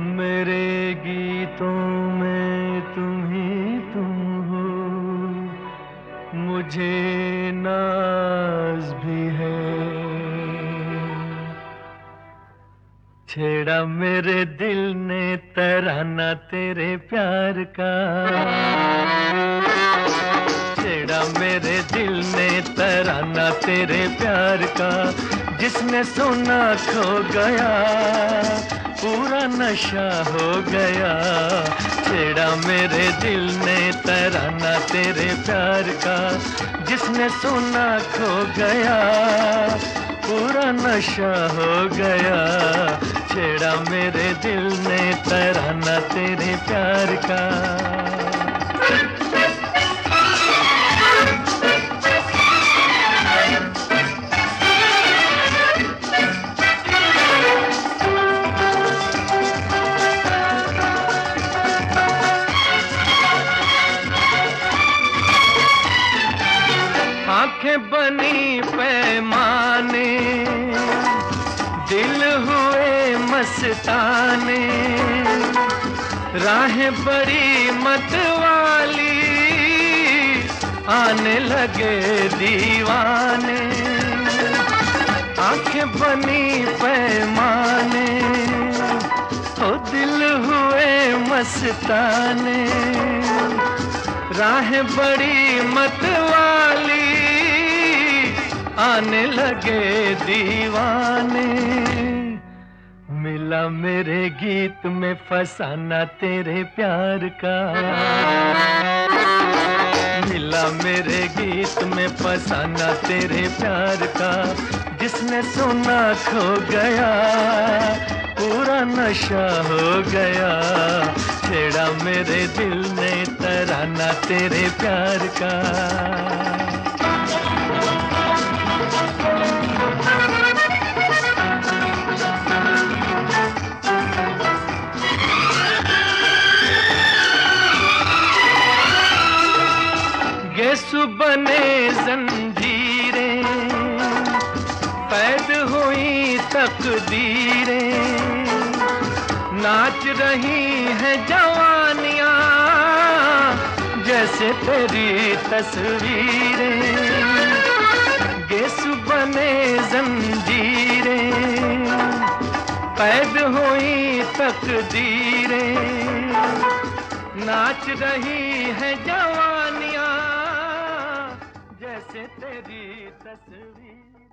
मेरे गीतों में तुम ही तुम हो, मुझे नाज भी है। छेड़ा मेरे दिल ने तराना तेरे प्यार का, छेड़ा मेरे दिल ने तराना तेरे प्यार का। जिसने सुना खो गया, पूरा नशा हो गया। छेड़ा मेरे दिल ने तराना तेरे प्यार का। जिसने सुना खो गया, पूरा नशा हो गया। छेड़ा मेरे दिल ने तराना तेरे प्यार का। आंखें बनी पैमाने, दिल हुए मस्ताने। राहें बड़ी मतवाली, आने लगे दीवाने। आंखें बनी पैमाने, ओ दिल हुए मस्ताने। राहें बड़ी मतवाली, आने लगे दीवाने। मिला मेरे गीत में फसाना तेरे प्यार का, मिला मेरे गीत में फसाना तेरे प्यार का। जिसने सुना खो गया, पूरा नशा हो गया। छेड़ा मेरे दिल ने तराना तेरे प्यार का। गेसु बने जंजीरें, कैद हुई तकदीरें। नाच रही हैं जवानियां, जैसे तेरी तस्वीरें। गेसु बने जंजीरें, कैद हुई तकदीरें। नाच रही हैं जवानियां, जैसे तेरी तस्वीर।